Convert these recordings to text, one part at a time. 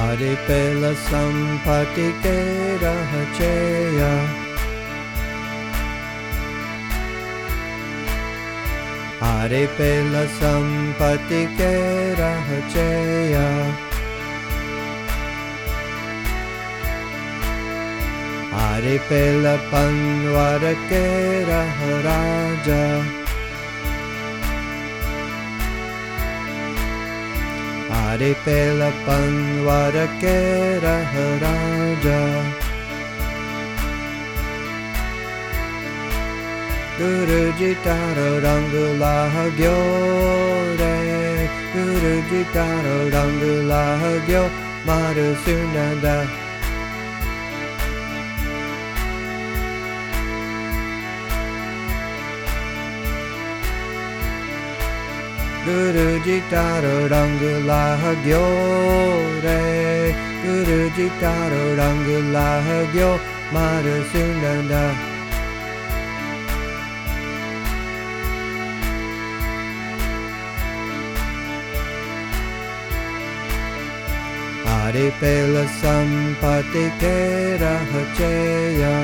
Aripela sampati ke rahacheya. Aripela sampati ke rahacheya. Aripela panvara ke raharaja. Aripela panvara ke raharaja. Guruji taro rang lahagyo re. Guruji taro rang lahagyo maru sunada. Guruji taro rang lahagyo re. Guruji taro rang lahagyo maru sunada. Aripela sampati ke rahacheya.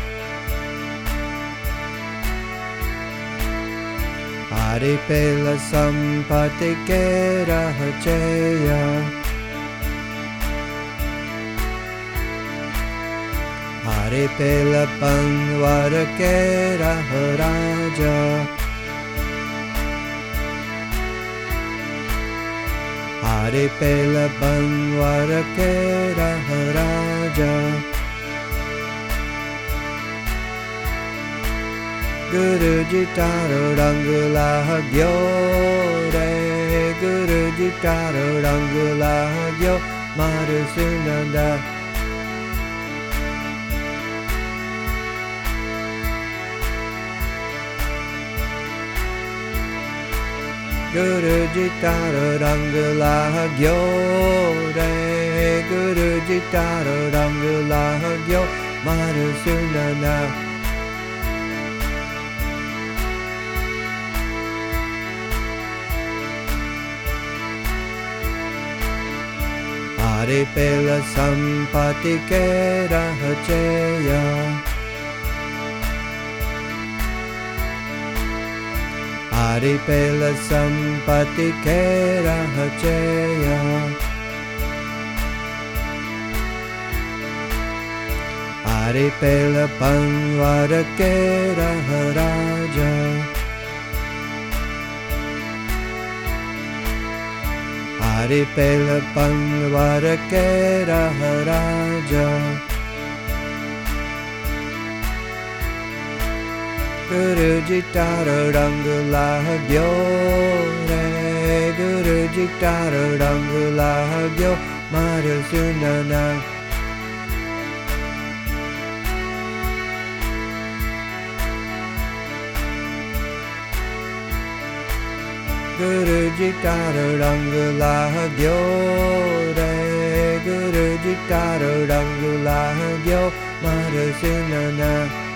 Aripela sampati ke rahacheya. Aripela panvara ke raharaja. Aripela panvara ke raharaja. Guruji taro rang lahagyo re. Guruji taro rang lahagyo maru sunada. Guruji taro rang lahagyo re. Guruji taro rang lahagyo maru sunada. Aripela sampati ke rahacheya. Aripela sampati ke rahacheya. Aripela panvara ke raharaja. Aripela panvara ke raharaja. Guruji taro rang lahagyo re. Guruji taro rang lahagyo maru sunana. Guruji taro rang lahagyo re. Guruji taro rang lahagyo maru sunana.